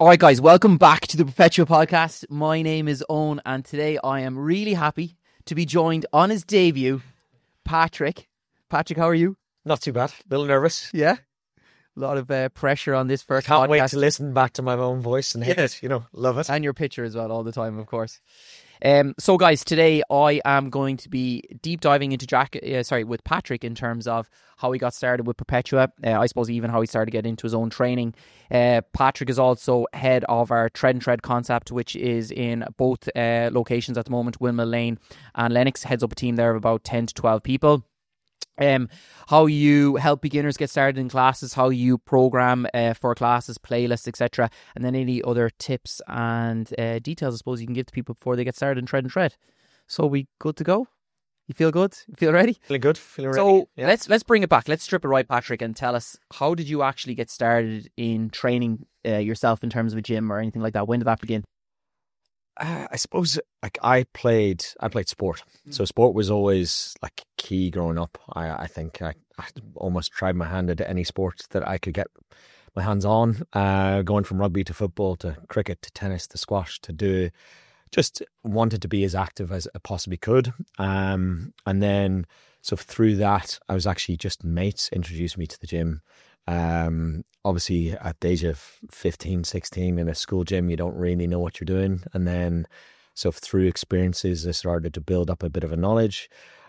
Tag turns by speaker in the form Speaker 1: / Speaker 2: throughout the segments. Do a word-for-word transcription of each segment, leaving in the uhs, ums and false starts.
Speaker 1: All right, guys, welcome back to the Perpetua podcast. My name is Owen, and today I am really happy to be joined on his debut, Patrick. Patrick, how are you?
Speaker 2: Not too bad. A little nervous.
Speaker 1: Yeah? A lot of uh, pressure on this first
Speaker 2: Can't
Speaker 1: podcast.
Speaker 2: wait to listen back to my own voice and hit
Speaker 1: Yeah.
Speaker 2: it. You know, love it.
Speaker 1: And your picture as well, all the time, of course. Um, so, guys, today I am going to be deep diving into Jack, uh, sorry, with Patrick in terms of how he got started with Perpetua. Uh, I suppose even how he started getting into his own training. Uh, Patrick is also head of our Tread and Tread concept, which is in both uh, locations at the moment, Windmill Lane and Lennox. Heads up a team there of about ten to twelve people. Um, how you help beginners get started in classes, how you program uh, for classes, playlists, et cetera, and then any other tips and uh, details, I suppose, you can give to people before they get started in Tread and Tread. So we good to go? You feel good? You feel ready?
Speaker 2: Feeling good. Feeling ready.
Speaker 1: So
Speaker 2: Yeah.
Speaker 1: let's let's bring it back. Let's strip it right, Patrick, and tell us, how did you actually get started in training uh, yourself in terms of a gym or anything like that? When did that begin?
Speaker 2: Uh, I suppose like I played, I played sport. So sport was always like key growing up. I, I think I, I almost tried my hand at any sport that I could get my hands on. Uh, going from rugby to football to cricket to tennis to squash to do, just wanted to be as active as I possibly could. Um, and then so through that, I was actually just mates introduced me to the gym. Um, obviously at the age of fifteen, sixteen in a school gym, you don't really know what you're doing. And then, so through experiences, I started to build up a bit of a knowledge.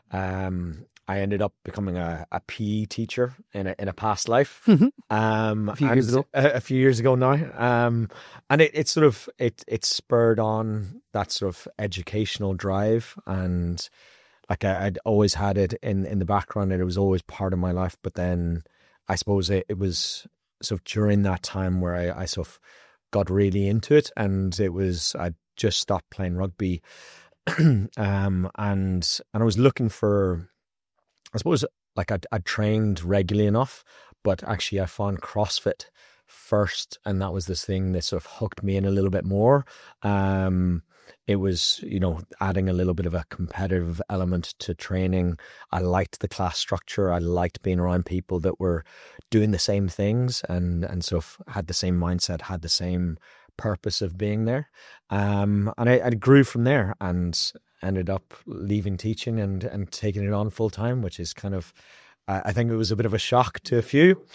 Speaker 2: Um, I ended up becoming a, a P E teacher in a, in a past life. Um,
Speaker 1: A few years ago.
Speaker 2: A, a few years ago now. Um, and it, it sort of, it, it spurred on that sort of educational drive. And like I, I'd always had it in, in the background, and it was always part of my life. But then I suppose it, it was sort of during that time where I, I sort of got really into it, and it was, I just stopped playing rugby. um, and, and I was looking for, I suppose like I'd, I'd trained regularly enough, but actually I found CrossFit first. And that was this thing that sort of hooked me in a little bit more. Um, It was, you know, adding a little bit of a competitive element to training. I liked the class structure. I liked being around people that were doing the same things and, and sort of had the same mindset, had the same purpose of being there. Um, and I, I grew from there and ended up leaving teaching and, and taking it on full time, which is kind of, uh, I think it was a bit of a shock to a few.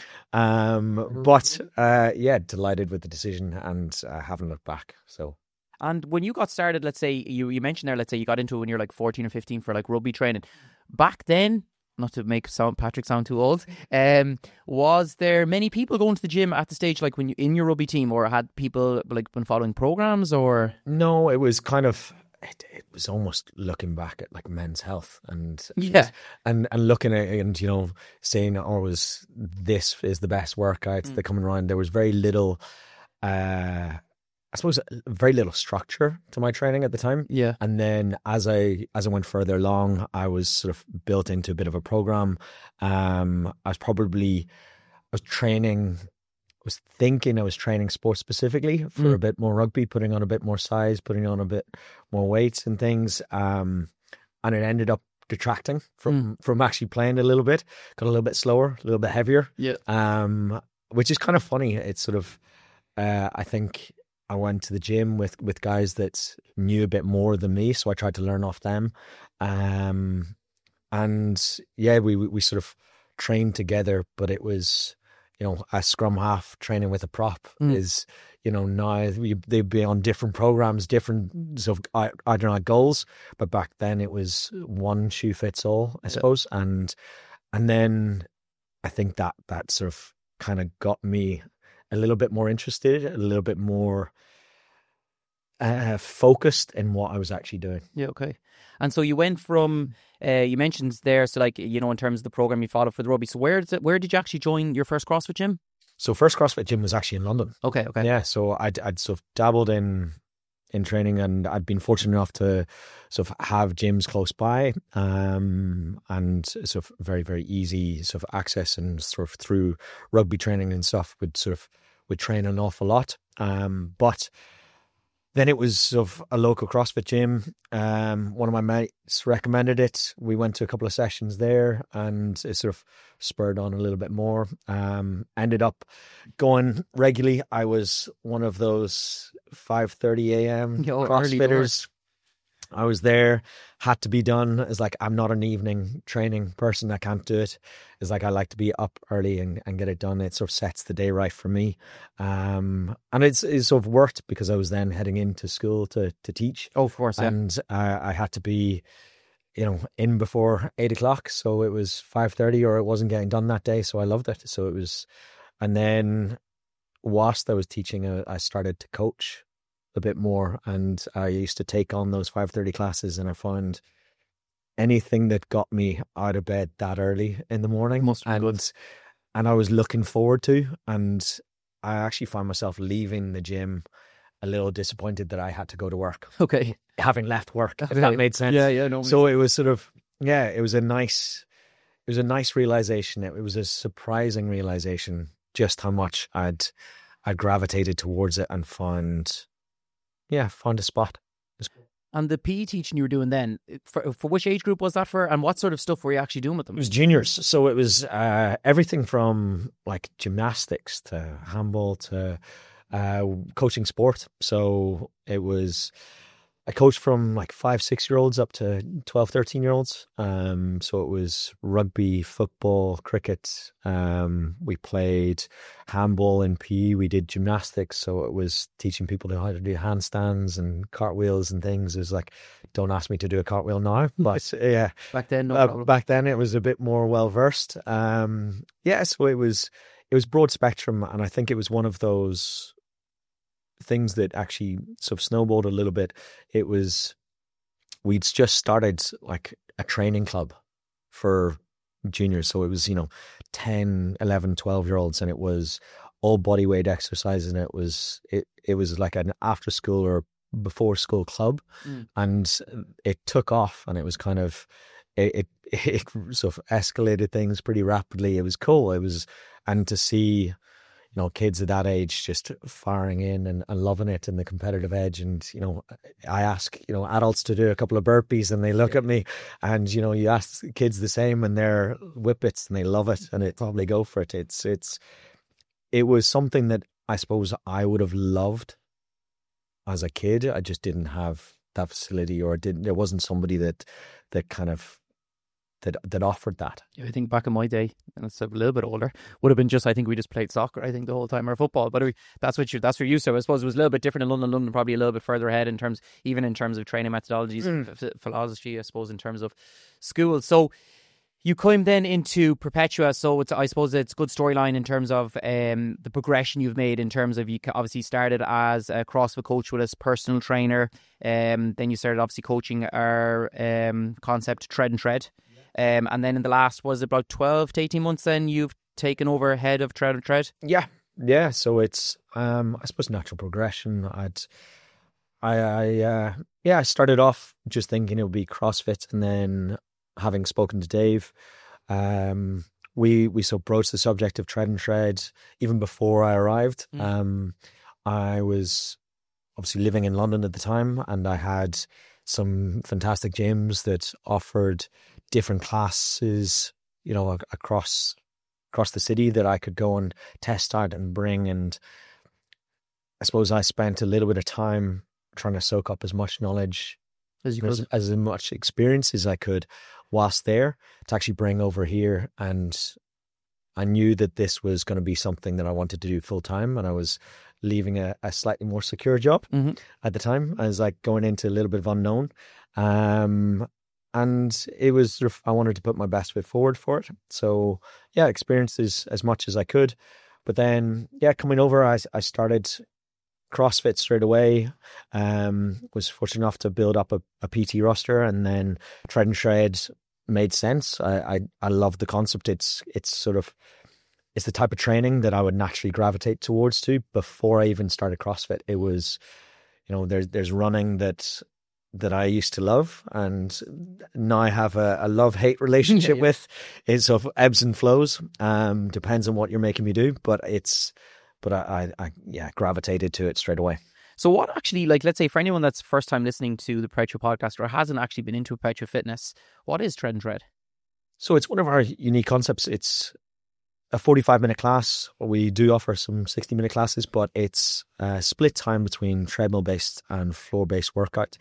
Speaker 2: Um, but uh, yeah, delighted with the decision and uh, haven't looked back. So.
Speaker 1: And when you got started, let's say, you, you mentioned there, let's say you got into it when you're like fourteen or fifteen for like rugby training. Back then, not to make sound Patrick sound too old, um, was there many people going to the gym at the stage, like when you in your rugby team, or had people like been following programs, or?
Speaker 2: No, it was kind of, it, it was almost looking back at like Men's Health and
Speaker 1: Yeah.
Speaker 2: and and looking at it and, you know, saying, oh, was this is the best workouts
Speaker 1: Mm.
Speaker 2: that coming around. There was very little, uh, I suppose, very little structure to my training at the time.
Speaker 1: Yeah.
Speaker 2: And then as I as I went further along, I was sort of built into a bit of a program. Um, I was probably I was training. I was thinking I was training sports specifically for
Speaker 1: Mm.
Speaker 2: a bit more rugby, putting on a bit more size, putting on a bit more weights and things. Um, and it ended up detracting from from actually playing a little bit. Got a little bit slower, a little bit heavier.
Speaker 1: Yeah.
Speaker 2: Um, which is kind of funny. It's sort of, uh, I think. I went to the gym with, with guys that knew a bit more than me, so I tried to learn off them. Um, and yeah, we, we we sort of trained together, but it was, you know, a scrum half training with a prop
Speaker 1: Mm.
Speaker 2: is, you know, now we, they'd be on different programs, different sort of, I, I don't know, goals, but back then it was one shoe fits all, I
Speaker 1: Yeah.
Speaker 2: suppose. And and then I think that that sort of kind of got me a little bit more interested, a little bit more uh, focused in what I was actually doing.
Speaker 1: Yeah, okay. And so you went from, uh, you mentioned there, so like, you know, in terms of the program you followed for the rugby, so where did, it, where did you actually join your first CrossFit gym?
Speaker 2: So first CrossFit gym was actually in London.
Speaker 1: Okay, okay.
Speaker 2: Yeah, so I'd, I'd sort of dabbled in in training, and I'd been fortunate enough to sort of have gyms close by, um, and sort of very, very easy sort of access, and sort of through rugby training and stuff would sort of would train an awful lot. Um, but then it was sort of a local CrossFit gym. Um, one of my mates recommended it. We went to a couple of sessions there, and it sort of spurred on a little bit more. Um, ended up going regularly. I was one of those five thirty a.m.
Speaker 1: Yo, early
Speaker 2: CrossFitters.
Speaker 1: doors.
Speaker 2: I was there, had to be done. It's like, I'm not an evening training person. I can't do it. It's like, I like to be up early and, and get it done. It sort of sets the day right for me. Um, and it's, it's sort of worked because I was then heading into school to, to teach.
Speaker 1: Oh, of course, yeah.
Speaker 2: And uh, I had to be, you know, in before eight o'clock. So it was five thirty or it wasn't getting done that day. So I loved it. So it was, and then whilst I was teaching, uh, I started to coach a bit more, and I used to take on those five thirty classes, and I found anything that got me out of bed that early in the morning
Speaker 1: Must be
Speaker 2: and
Speaker 1: good.
Speaker 2: and I was looking forward to, and I actually found myself leaving the gym a little disappointed that I had to go to work,
Speaker 1: Okay.
Speaker 2: having left work, if
Speaker 1: Okay.
Speaker 2: that made sense.
Speaker 1: Yeah, yeah, no.
Speaker 2: So it was sort of, yeah, it was a nice it was a nice realization. It was a surprising realization just how much I'd I'd gravitated towards it and found Yeah, found a spot.
Speaker 1: And the P E teaching you were doing then, for, for which age group was that for? And what sort of stuff were you actually doing with them?
Speaker 2: It was juniors, so it was uh, everything from like gymnastics to handball to uh, coaching sport. So it was, I coached from like five, six year olds up to twelve, thirteen year olds. Um, so it was rugby, football, cricket. Um, we played handball in P E. We did gymnastics. So it was teaching people how to do handstands and cartwheels and things. It was like, don't ask me to do a cartwheel now. But yeah,
Speaker 1: Back then, no
Speaker 2: uh,
Speaker 1: problem.
Speaker 2: back then it was a bit more well versed. Um, yeah, so it was, it was broad spectrum. And I think it was one of those things that actually sort of snowballed a little bit. It was, we'd just started like a training club for juniors. So it was, you know, ten, eleven, twelve year olds, and it was all body weight exercises. And it was, it, it was like an after school or before school club.
Speaker 1: Mm.
Speaker 2: And it took off, and it was kind of, it, it, it sort of escalated things pretty rapidly. It was cool. It was, and to see, you know, kids at that age just firing in and, and loving it and the competitive edge. And, you know, I ask, you know, adults to do a couple of burpees and they look
Speaker 1: Yeah.
Speaker 2: at me, and, you know, you ask kids the same and they're whippets and they love it and they probably go for it. It's, it's, it was something that I suppose I would have loved as a kid. I just didn't have that facility, or didn't, there wasn't somebody that, that kind of, that that offered that.
Speaker 1: Yeah, I think back in my day, and it's a little bit older, would have been just, I think we just played soccer, I think, the whole time, or football. But we, that's what you that's what you're used to. I suppose it was a little bit different in London. London probably a little bit further ahead in terms, even in terms of training methodologies,
Speaker 2: Mm.
Speaker 1: f- philosophy, I suppose, in terms of school. So you came then into Perpetua. So it's, I suppose it's a good storyline in terms of um, the progression you've made in terms of, you obviously started as a CrossFit coach with us, personal trainer. Um, then you started obviously coaching our um, concept Tread and Tread. Um, and then in the last, was it about twelve to eighteen months, then you've taken over head of Tread and Tread?
Speaker 2: Yeah. Yeah. So it's, um, I suppose, natural progression. I'd, I, I, uh, yeah, I started off just thinking it would be CrossFit, and then having spoken to Dave, um, we, we so broached the subject of Tread and Tread even before I arrived.
Speaker 1: Mm.
Speaker 2: Um, I was obviously living in London at the time, and I had some fantastic gyms that offered different classes, you know, ac- across across the city that I could go and test out and bring. And I suppose I spent a little bit of time trying to soak up as much knowledge,
Speaker 1: As you
Speaker 2: as,
Speaker 1: could.
Speaker 2: as much experience as I could whilst there, to actually bring over here. And I knew that this was going to be something that I wanted to do full time, and I was leaving a, a slightly more secure job
Speaker 1: Mhm.
Speaker 2: at the time. I was like going into a little bit of unknown. Um, and it was sort of, I wanted to put my best foot forward for it. So yeah, experienced as, as much as I could. But then, yeah, coming over, I, I started CrossFit straight away. Um, was fortunate enough to build up a, a P T roster, and then Tread and Shred made sense. I, I, I love the concept. It's, it's sort of, it's the type of training that I would naturally gravitate towards to before I even started CrossFit. It was, you know, there's, there's running that, that I used to love, and now I have a, a love-hate relationship
Speaker 1: Yeah, yeah.
Speaker 2: with. It's of ebbs and flows. Um, depends on what you're making me do, but it's, but I, I, I yeah, gravitated to it straight away.
Speaker 1: So what actually, like, let's say for anyone that's first time listening to the Perpetua podcast or hasn't actually been into Perpetua Fitness, what is Tread and Tread?
Speaker 2: So it's one of our unique concepts. It's a forty-five minute class. We do offer some sixty minute classes, but it's a split time between treadmill based and floor based workout.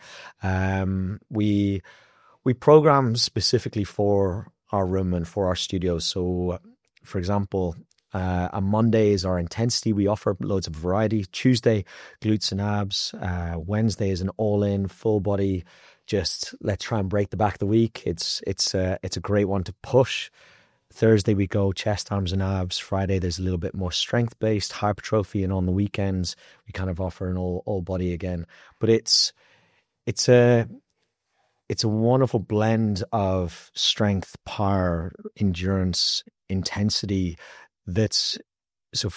Speaker 2: Um, we we program specifically for our room and for our studios. So, for example, uh, on Monday is our intensity. We offer loads of variety. Tuesday, glutes and abs. Uh, Wednesday is an all in full body. Just let's try and break the back of the week. It's it's a, it's a great one to push. Thursday we go chest, arms and abs. Friday there's a little bit more strength based hypertrophy, and on the weekends we kind of offer an all all body again. But it's it's a it's a wonderful blend of strength, power, endurance, intensity. That's so.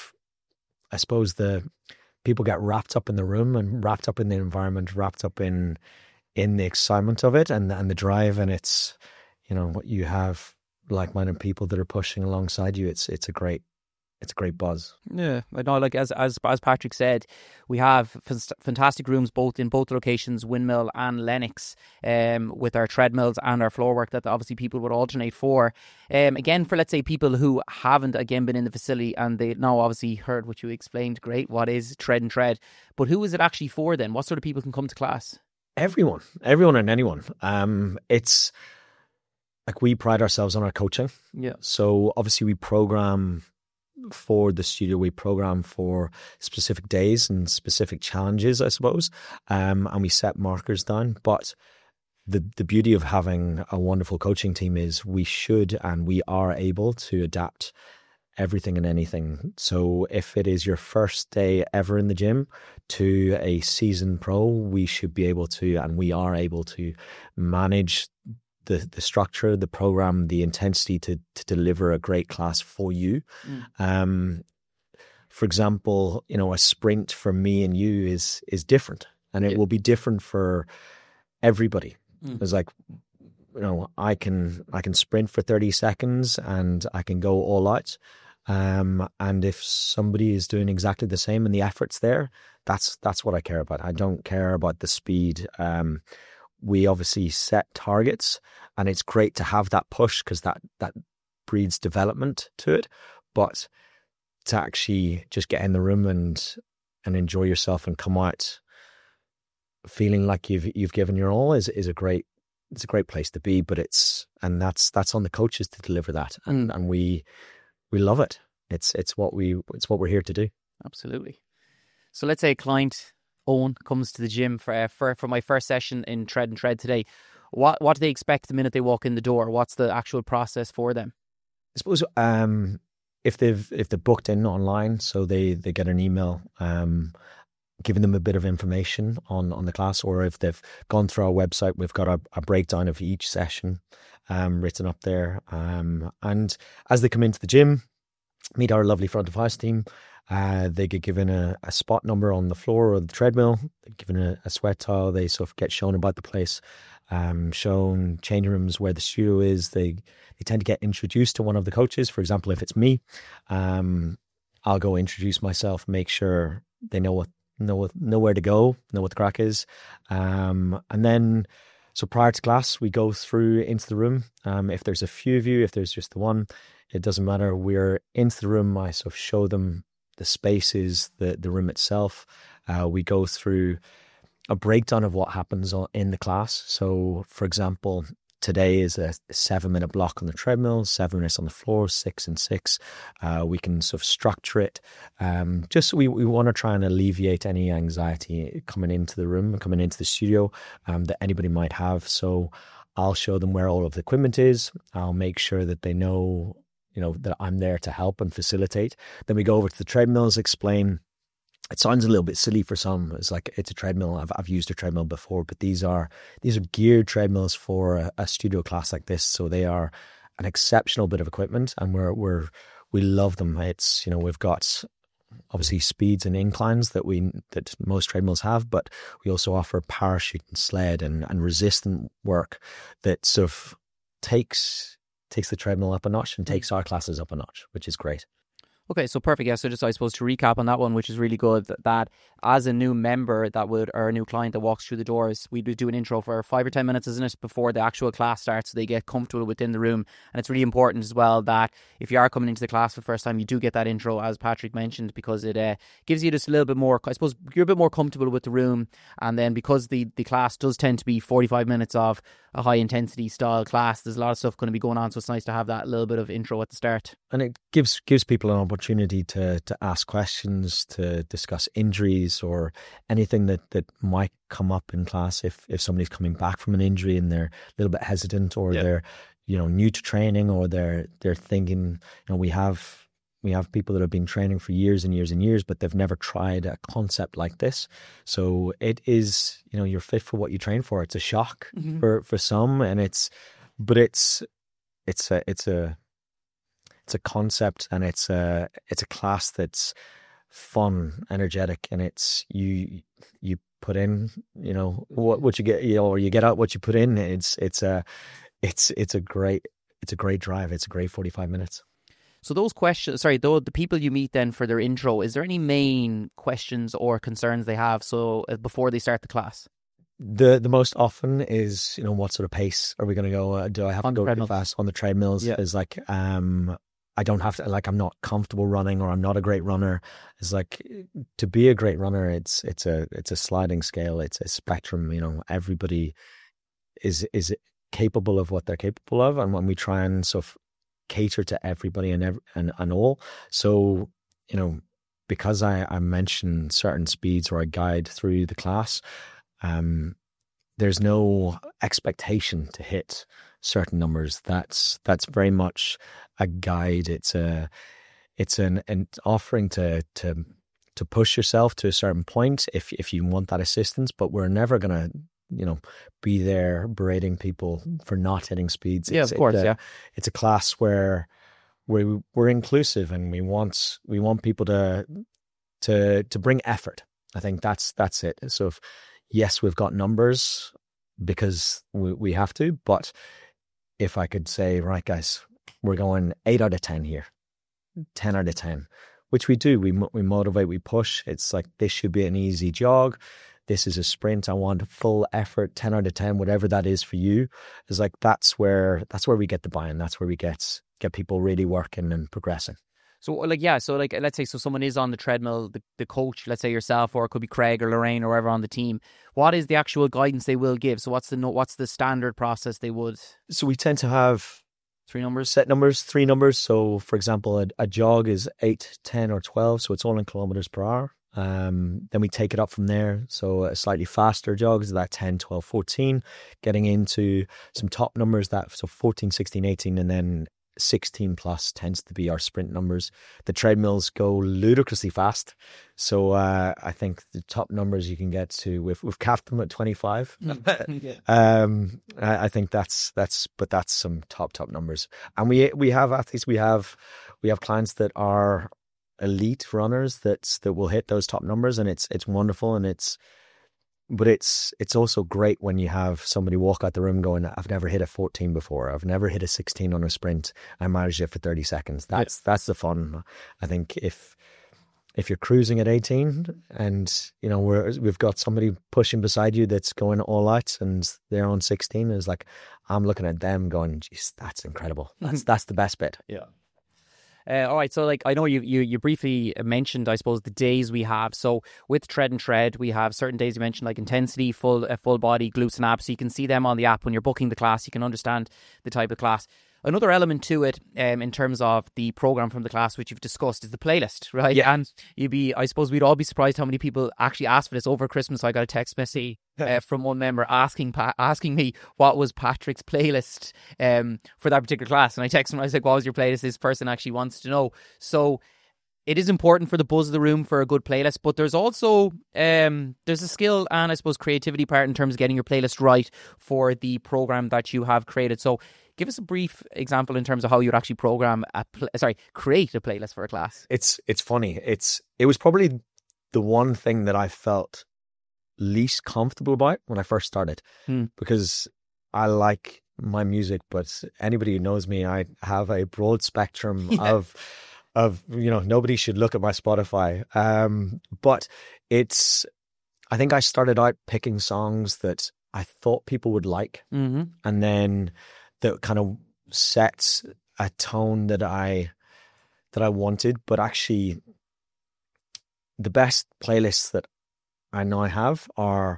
Speaker 2: I suppose the people get wrapped up in the room and wrapped up in the environment, wrapped up in in the excitement of it and and the drive, and it's, you know, what you have like-minded people that are pushing alongside you. It's it's a great it's a great buzz.
Speaker 1: Yeah, I know. Like as as as Patrick said, we have f- fantastic rooms both in both locations, Windmill and Lennox, um, with our treadmills and our floor work that obviously people would alternate for. Um, again, for let's say people who haven't again been in the facility and they now obviously heard what you explained. Great, what is Tread and Tread? But who is it actually for then? What sort of people can come to class?
Speaker 2: Everyone, everyone, and anyone. Um, it's like we pride ourselves on our coaching.
Speaker 1: Yeah.
Speaker 2: So obviously we program for the studio, we program for specific days and specific challenges, I suppose, um, and we set markers down. But the the beauty of having a wonderful coaching team is we should and we are able to adapt everything and anything. So if it is your first day ever in the gym to a seasoned pro, we should be able to, and we are able to manage the the structure, the program, the intensity to to deliver a great class for you. Mm. Um, for example, you know, a sprint for me and you is is different, and it yeah. will be different for everybody. Mm. It's like, you know, I can I can sprint for thirty seconds and I can go all out. Um, and if somebody is doing exactly the same and the effort's there, that's that's what I care about. I don't care about the speed. Um, we obviously set targets, and it's great to have that push because that that breeds development to it. But to actually just get in the room and and enjoy yourself and come out feeling like you've you've given your all is is a great it's a great place to be. But it's and that's that's on the coaches to deliver that, and and we we love it. It's it's what we it's what we're here to do.
Speaker 1: Absolutely. So let's say a client, Owen, comes to the gym for uh, for for my first session in Tread and Tread today. What what do they expect the minute they walk in the door? What's the actual process for them?
Speaker 2: I suppose um, if they've if they're booked in online, so they they get an email um, giving them a bit of information on on the class, or if they've gone through our website, we've got a, a breakdown of each session um, written up there. Um, and as they come into the gym, meet our lovely front of house team. Uh, they get given a, a spot number on the floor or the treadmill. They're given a, a sweat towel. They sort of get shown about the place, um, shown changing rooms where the studio is. They they tend to get introduced to one of the coaches. For example, if it's me, um, I'll go introduce myself, make sure they know what know what know where to go, know what the crack is, um, and then. So prior to class, we go through into the room. Um, if there's a few of you, if there's just the one, it doesn't matter. We're into the room. I sort of show them the spaces, the the room itself. Uh, we go through a breakdown of what happens in the class. So, for example, today is a seven minute block on the treadmill, seven minutes on the floor, six and six. Uh, we can sort of structure it. Um, just so we, we want to try and alleviate any anxiety coming into the room, coming into the studio um, that anybody might have. So I'll show them where all of the equipment is. I'll make sure that they know, you know, that I'm there to help and facilitate. Then we go over to the treadmills, explain. It sounds a little bit silly for some. It's like, it's a treadmill. I've I've used a treadmill before, but these are these are geared treadmills for a, a studio class like this. So they are an exceptional bit of equipment, and we're we're we love them. It's, you know, we've got obviously speeds and inclines that we that most treadmills have, but we also offer parachute and sled and, and resistant work that sort of takes takes the treadmill up a notch and takes our classes up a notch, which is great.
Speaker 1: Okay, so perfect. Yeah, so just I suppose to recap on that one, which is really good, that, that as a new member that would, or a new client that walks through the doors, we would do an intro for five or ten minutes, isn't it, before the actual class starts, so they get comfortable within the room. And it's really important as well that if you are coming into the class for the first time, you do get that intro, as Patrick mentioned, because it uh, gives you just a little bit more, I suppose you're a bit more comfortable with the room. And then because the, the class does tend to be forty-five minutes of a high intensity style class, there's a lot of stuff going to be going on, so it's nice to have that little bit of intro at the start.
Speaker 2: And it gives gives people an opportunity to to ask questions, to discuss injuries or anything that, that might come up in class if, if somebody's coming back from an injury and they're a little bit hesitant, or yeah. they're, you know, new to training, or they're they're thinking, you know, we have we have people that have been training for years and years and years, but they've never tried a concept like this. So it is, you know, you're fit for what you train for. It's a shock mm-hmm. for, for some, and it's but it's it's a it's a It's a concept, and it's a it's a class that's fun, energetic, and it's you you put in, you know, what what you get, you know, or you get out what you put in. It's it's a it's it's a great it's a great drive. It's a great forty-five minutes.
Speaker 1: So those questions, sorry, though, the people you meet then for their intro, is there any main questions or concerns they have? So uh, before they start the class.
Speaker 2: The the most often is, you know, what sort of pace are we going to go? Uh, do I have
Speaker 1: on
Speaker 2: to go
Speaker 1: treadmill.
Speaker 2: fast on the treadmills?
Speaker 1: Yeah.
Speaker 2: Is like um. I don't have to, like, I'm not comfortable running, or I'm not a great runner. It's like, to be a great runner, it's it's a it's a sliding scale. It's a spectrum. You know, everybody is is capable of what they're capable of, and when we try and sort of cater to everybody and every, and and all. So, you know, because I I mention certain speeds, or I guide through the class, um, there's no expectation to hit certain numbers. That's that's very much a guide. It's a it's an, an offering to to to push yourself to a certain point if if you want that assistance. But we're never gonna, you know, be there berating people for not hitting speeds.
Speaker 1: Yeah,
Speaker 2: it's,
Speaker 1: of course.
Speaker 2: It's a,
Speaker 1: yeah,
Speaker 2: it's a class where we we're inclusive, and we want we want people to to to bring effort. I think that's that's it. So if, yes, we've got numbers because we we have to, but if I could say, right, guys, we're going eight out of ten here, ten out of ten, which we do. We we motivate, we push. It's like, this should be an easy jog. This is a sprint. I want full effort, ten out of ten, whatever that is for you. It's like, that's where that's where we get the buy-in. That's where we get get people really working and progressing.
Speaker 1: So like, yeah, so like, let's say, so someone is on the treadmill, the, the coach, let's say yourself, or it could be Craig or Lorraine or whoever on the team. What is the actual guidance they will give? So what's the what's the standard process they would?
Speaker 2: So we tend to have
Speaker 1: three numbers,
Speaker 2: set numbers, three numbers. So for example, a, a jog is eight, ten, or twelve. So it's all in kilometers per hour. Um, then we take it up from there. So a slightly faster jog is that ten, twelve, fourteen, getting into some top numbers, that so fourteen, sixteen, eighteen, and then sixteen plus tends to be our sprint numbers. The treadmills go ludicrously fast, so uh, I think the top numbers you can get to, we've we've capped them at twenty-five.
Speaker 1: yeah.
Speaker 2: um, I, I think that's that's, but that's some top top numbers. And we we have athletes, we have we have clients that are elite runners that that will hit those top numbers, and it's it's wonderful, and it's. But it's it's also great when you have somebody walk out the room going, I've never hit a fourteen before. I've never hit a sixteen on a sprint. I managed it for thirty seconds. That's yeah. that's the fun. I think if if you're cruising at eighteen, and you know we're we've got somebody pushing beside you that's going all out, and they're on sixteen, is like, I'm looking at them going, geez, that's incredible. That's that's the best bit.
Speaker 1: Yeah. Uh, all right, so like, I know you, you you briefly mentioned, I suppose, the days we have. So with Tread and Tread, we have certain days you mentioned, like intensity, full uh, full body, glutes and abs. So you can see them on the app when you're booking the class. You can understand the type of class. Another element to it, um, in terms of the program from the class, which you've discussed, is the playlist, right?
Speaker 2: Yeah.
Speaker 1: And you'd be, I suppose, we'd all be surprised how many people actually asked for this over Christmas. I got a text message uh, from one member asking pa- asking me what was Patrick's playlist um, for that particular class, and I texted him. I was like, "What was your playlist?" This person actually wants to know. So it is important for the buzz of the room for a good playlist, but there's also um, there's a skill and I suppose creativity part in terms of getting your playlist right for the program that you have created. So give us a brief example in terms of how you'd actually program a pl- sorry create a playlist for a class.
Speaker 2: It's it's funny. It's it was probably the one thing that I felt least comfortable about when I first started,
Speaker 1: hmm.
Speaker 2: because I like my music, but anybody who knows me, I have a broad spectrum yeah. of of, you know, nobody should look at my Spotify. Um, but it's, I think I started out picking songs that I thought people would like.
Speaker 1: Mm-hmm.
Speaker 2: And then that kind of sets a tone that I, that I wanted. But actually the best playlists that I now have are,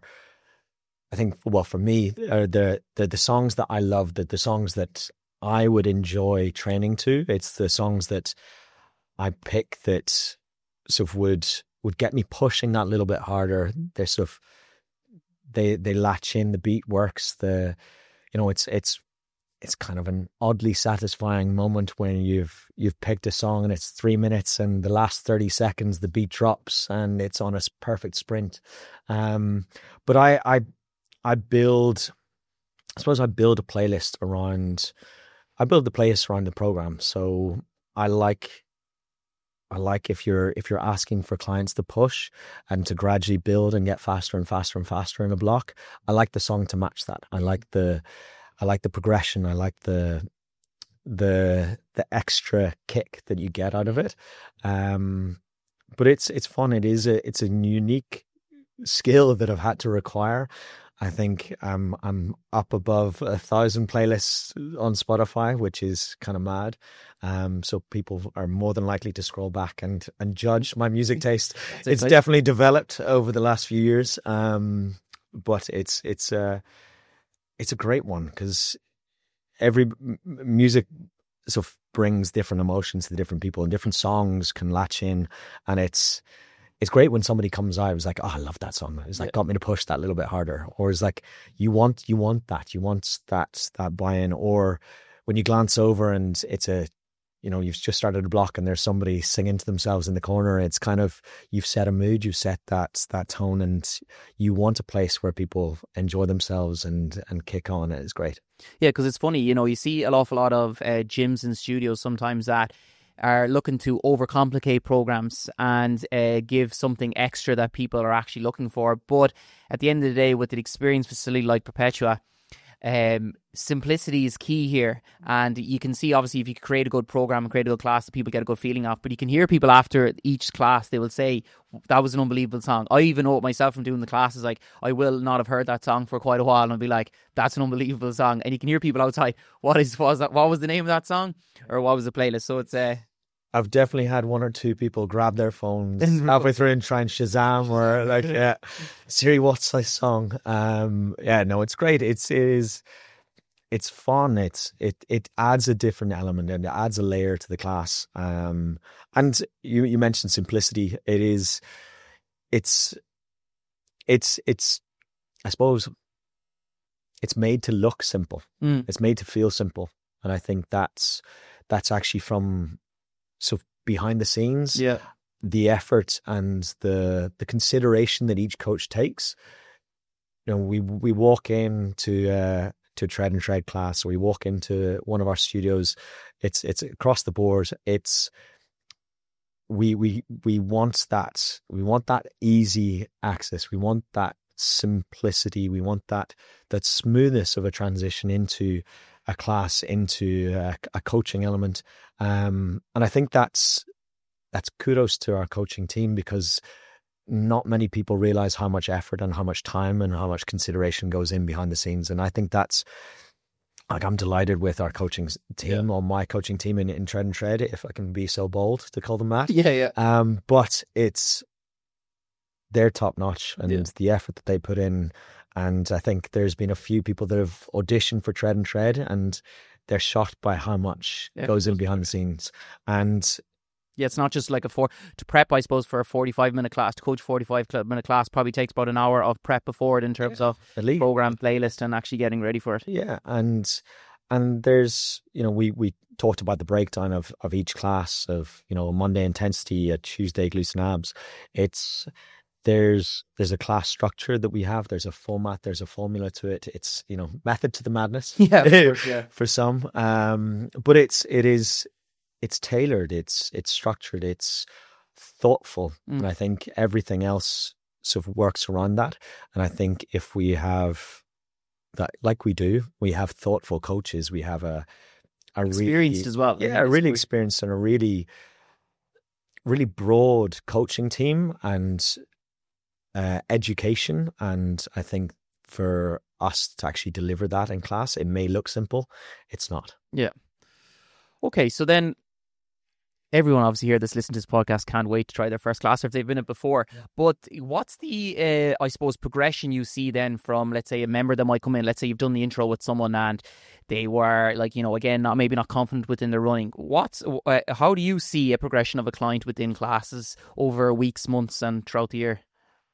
Speaker 2: I think, well, for me, are the, the, the songs that I love, the, the songs that I would enjoy training to. It's the songs that I pick that sort of would would get me pushing that little bit harder. They're sort of they they latch in. The beat works. The you know it's it's it's kind of an oddly satisfying moment when you've you've picked a song and it's three minutes and the last thirty seconds the beat drops and it's on a perfect sprint. Um, but I I I build. I suppose I build a playlist around. I build the playlist around the program. So I like. I like if you're if you're asking for clients to push and to gradually build and get faster and faster and faster in a block. I like the song to match that. I like the I like the progression. I like the the the extra kick that you get out of it. Um, but it's it's fun. It is a it's a unique skill that I've had to require. I think I'm I'm up above a thousand playlists on Spotify, which is kind of mad. Um, so people are more than likely to scroll back and and judge my music taste. It's exciting. Definitely developed over the last few years, um, but it's it's a it's a great one because every m- music sort of brings different emotions to different people, and different songs can latch in, and it's. It's great when somebody comes out, it's like, oh, I love that song. It's like, yeah. Got me to push that a little bit harder. Or it's like, you want, you want that, you want that, that buy-in. Or when you glance over and it's a, you know, you've just started a block and there's somebody singing to themselves in the corner. It's kind of, you've set a mood, you've set that, that tone, and you want a place where people enjoy themselves and, and kick on. It's great.
Speaker 1: Yeah. Cause it's funny, you know, you see an awful lot of uh, gyms and studios sometimes that are looking to overcomplicate programs and uh, give something extra that people are actually looking for. But at the end of the day, with an experienced facility like Perpetua, um, simplicity is key here. And you can see, obviously, if you create a good program and create a good class that people get a good feeling of, but you can hear people after each class, they will say, that was an unbelievable song. I even know it myself from doing the classes, like, I will not have heard that song for quite a while, and I'll be like, that's an unbelievable song. And you can hear people outside, what is what was that? What was the name of that song? Or what was the playlist? So it's uh,
Speaker 2: I've definitely had one or two people grab their phones halfway through and try and Shazam or like, yeah, Siri, what's this song? Um, yeah, no, it's great. It's it is, it's fun. It's it it adds a different element and it adds a layer to the class. Um, and you you mentioned simplicity. It is, it's, it's it's, I suppose, it's made to look simple.
Speaker 1: Mm.
Speaker 2: It's made to feel simple, and I think that's that's actually from. So behind the scenes,
Speaker 1: yeah,
Speaker 2: the effort and the the consideration that each coach takes. You know, we we walk into uh, to Tread and Tread class, or we walk into one of our studios. It's it's across the board. It's we we we want that we want that easy access. We want that simplicity. We want that that smoothness of a transition into a class, into a, a coaching element. Um, and I think that's that's kudos to our coaching team, because not many people realize how much effort and how much time and how much consideration goes in behind the scenes. And I think that's, like, I'm delighted with our coaching team, yeah. or my coaching team in, in Tread and Tread, if I can be so bold to call them that.
Speaker 1: Yeah, yeah.
Speaker 2: Um, but it's, they're top notch, and yeah. the effort that they put in. And I think there's been a few people that have auditioned for Tread and Tread, and they're shocked by how much yeah. goes in behind the scenes. And
Speaker 1: yeah, it's not just like a four to prep, I suppose, for a forty-five minute class. To coach forty-five minute class probably takes about an hour of prep before it in terms yeah, of program, playlist, and actually getting ready for it.
Speaker 2: Yeah, and and there's, you know, we we talked about the breakdown of of each class, of, you know, Monday intensity, a Tuesday glutes and abs. It's There's there's a class structure that we have. There's a format. There's a formula to it. It's, you know, method to the madness.
Speaker 1: Yeah, of course, yeah.
Speaker 2: for some. Um, but it's it is it's tailored. It's it's structured. It's thoughtful, mm. and I think everything else sort of works around that. And I think if we have that, like we do, we have thoughtful coaches. We have a a
Speaker 1: experienced
Speaker 2: really,
Speaker 1: as well.
Speaker 2: Yeah, a really experienced and a really really broad coaching team and uh, education. And I think for us to actually deliver that in class, it may look simple. It's not.
Speaker 1: Yeah. Okay, so then everyone obviously here that's listening to this podcast can't wait to try their first class or if they've been it before. Yeah. But what's the, uh, I suppose, progression you see then from, let's say, a member that might come in? Let's say you've done the intro with someone and they were, like, you know, again, not maybe not confident within the running. What's uh, how do you see a progression of a client within classes over weeks, months, and throughout the year?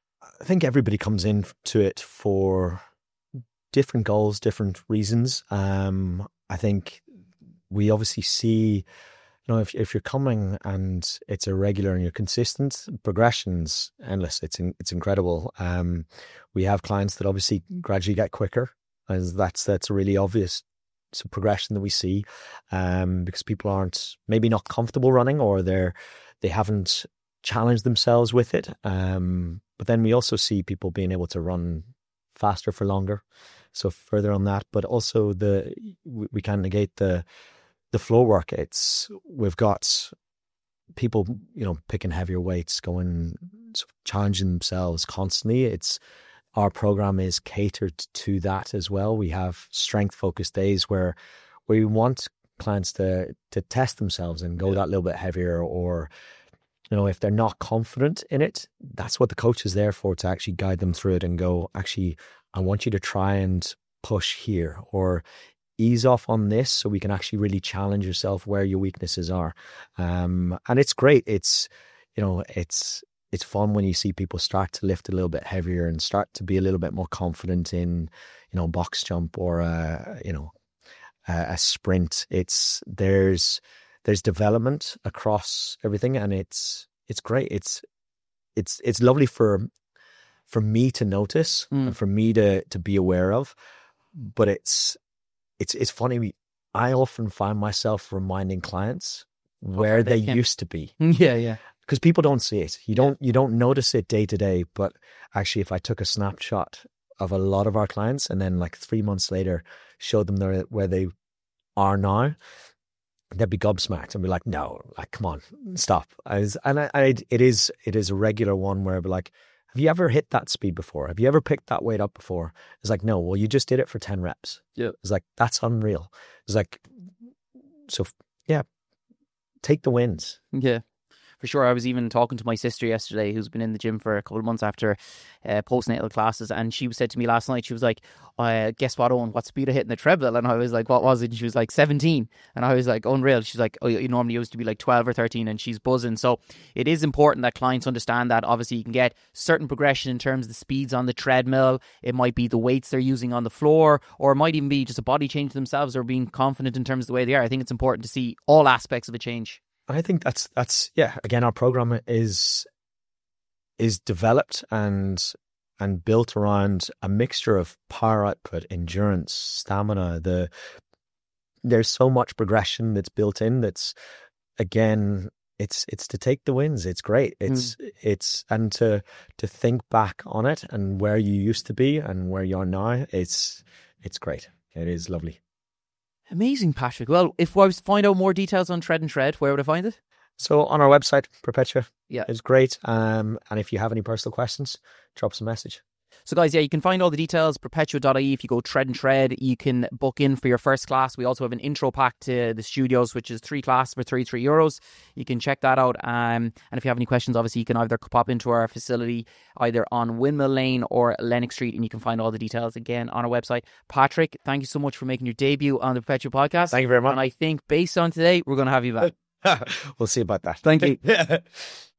Speaker 2: I think everybody comes into it for different goals, different reasons. Um, I think we obviously see, you know, if if you're coming and it's irregular and you're consistent, progression's endless. It's in, it's incredible. Um, we have clients that obviously gradually get quicker, as that's that's a really obvious so progression that we see, um, because people aren't maybe not comfortable running or they're they haven't challenged themselves with it. Um, but then we also see people being able to run faster for longer. So further on that, but also the we, we can't negate the the floor work. It's we've got people, you know, picking heavier weights, going sort of challenging themselves constantly. It's our program is catered to that as well. We have strength focused days where we want clients to to test themselves and go that little bit heavier, or you know, if they're not confident in it, that's what the coach is there for, to actually guide them through it and go, actually, I want you to try and push here or ease off on this so we can actually really challenge yourself where your weaknesses are. Um, and it's great. It's, you know, it's, it's fun when you see people start to lift a little bit heavier and start to be a little bit more confident in, you know, box jump or, a, you know, a, a sprint. It's, there's, there's development across everything, and it's, it's great. It's, it's, it's lovely for, for me to notice mm. and for me to, to be aware of, but it's, it's, it's funny. I often find myself reminding clients where they, they used to be.
Speaker 1: Yeah. Yeah.
Speaker 2: Because people don't see it. You don't, you don't notice it day to day, but actually if I took a snapshot of a lot of our clients and then like three months later showed them their, where they are now, they'd be gobsmacked and be like, no, like, come on, stop. I was, and I, I, it is, it is a regular one where I'd be like, have you ever hit that speed before? Have you ever picked that weight up before? It's like, no, well, you just did it for ten reps.
Speaker 1: Yeah.
Speaker 2: It's like, that's unreal. It's like, so yeah, take the wins.
Speaker 1: Yeah. For sure. I was even talking to my sister yesterday, who's been in the gym for a couple of months after uh, postnatal classes, and she said to me last night, she was like, uh, guess what, Owen, what speed I hit in the treadmill? And I was like, what was it? And she was like, seventeen. And I was like, unreal. She's like, oh, you normally used to be like twelve or thirteen, and she's buzzing. So it is important that clients understand that. Obviously, you can get certain progression in terms of the speeds on the treadmill. It might be the weights they're using on the floor, or it might even be just a body change themselves or being confident in terms of the way they are. I think it's important to see all aspects of a change.
Speaker 2: I think that's, that's, yeah, again, our program is, is developed and, and built around a mixture of power output, endurance, stamina. The, there's so much progression that's built in. That's, again, it's, it's to take the wins. It's great. It's, mm. it's, and to, to think back on it and where you used to be and where you are now. It's, it's great. It is lovely.
Speaker 1: Amazing, Patrick. Well, if I was to find out more details on Tread and Tread, where would I find it?
Speaker 2: So on our website, Perpetua.
Speaker 1: Yeah.
Speaker 2: It's great. Um, and if you have any personal questions, drop us a message.
Speaker 1: So guys, yeah, you can find all the details, perpetua dot I E. If you go Tread and Tread, you can book in for your first class. We also have an intro pack to the studios, which is three classes for thirty-three euros. You can check that out. Um, and if you have any questions, obviously, you can either pop into our facility either on Windmill Lane or Lennox Street, and you can find all the details again on our website. Patrick, thank you so much for making your debut on the Perpetua podcast.
Speaker 2: Thank you very much.
Speaker 1: And I think based on today, we're going to have you back.
Speaker 2: We'll see about that.
Speaker 1: Thank you.